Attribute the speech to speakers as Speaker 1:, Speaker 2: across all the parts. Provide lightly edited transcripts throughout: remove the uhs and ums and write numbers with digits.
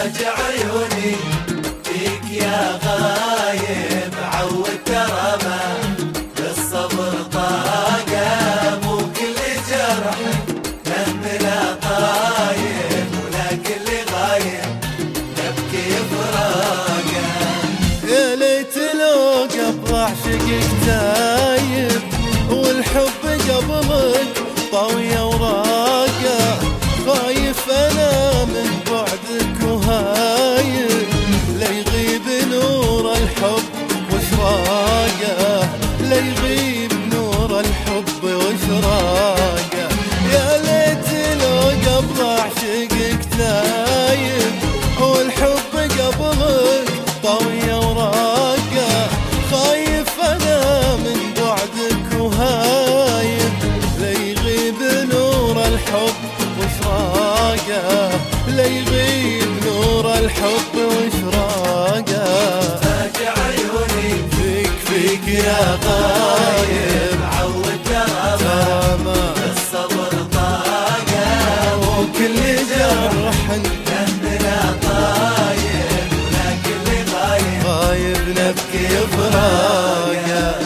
Speaker 1: فاجع عيوني فيك يا غايب، عود ترى ما بالصبر طاقة، مو كل جرح نهمله طايب، ولا كل غايب نبكي فراقه.
Speaker 2: يا ليت لو قبل عشقك تايب، والحب قبلك طاوية وراقة، خايف أنا من بعدك وهايب، ليغيب نور الحب وشراقة، ليغيب نور الحب وشراقة. يا ليت لو قبل عشقك تايب، والحب قبلك طاوية وراقة، خايف أنا من بعدك وهايب، ليغيب نور الحب وشراقه، ليغيب نور الحب وشراقه.
Speaker 1: فاجع عيوني
Speaker 2: فيك يا غايب،
Speaker 1: عود ترى ما بالصبر طاقة،
Speaker 2: وكل جرح
Speaker 1: نهمله طايب، ولا كل غايب
Speaker 2: غايب نبكي فراقه.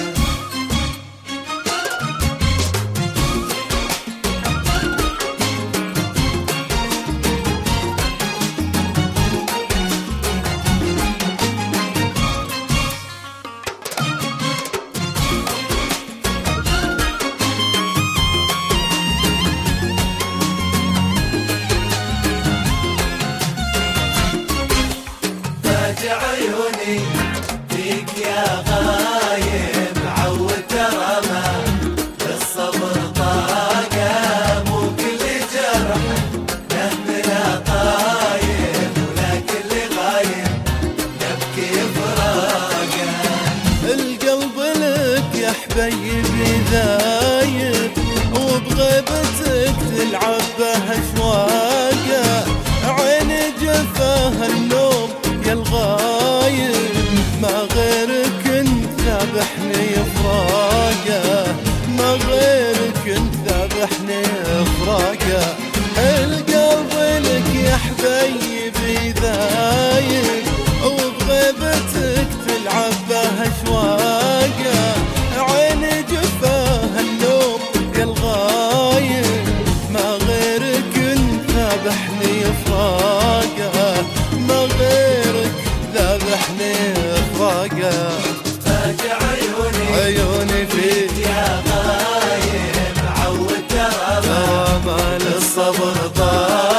Speaker 1: فاجع عيوني فيك يا غايب، عود ترى ما بالصبر طاقة، مو كل جرح نهمله طايب، ولا كل غايب نبكي فراقه.
Speaker 2: القلب لك يا حبيبي ذايب، وبغيبتك تلعب به اشواقه، عيني جفاها النوم يا الغايب، ما غيرك انت ذابحني فراقه، ما غيرك انت ذابحني فراقه. القلب لك يا حبيبي ذايب، وبغيبتك تلعب به اشواقه، عيني جفاها النوم يا الغايب، ما غيرك انت ذابحني فراقه، ما غيرك ذابحني فراقه.
Speaker 1: فاجع
Speaker 2: عيوني فيك
Speaker 1: يا غايب، عود ترى
Speaker 2: ما للصبر طال.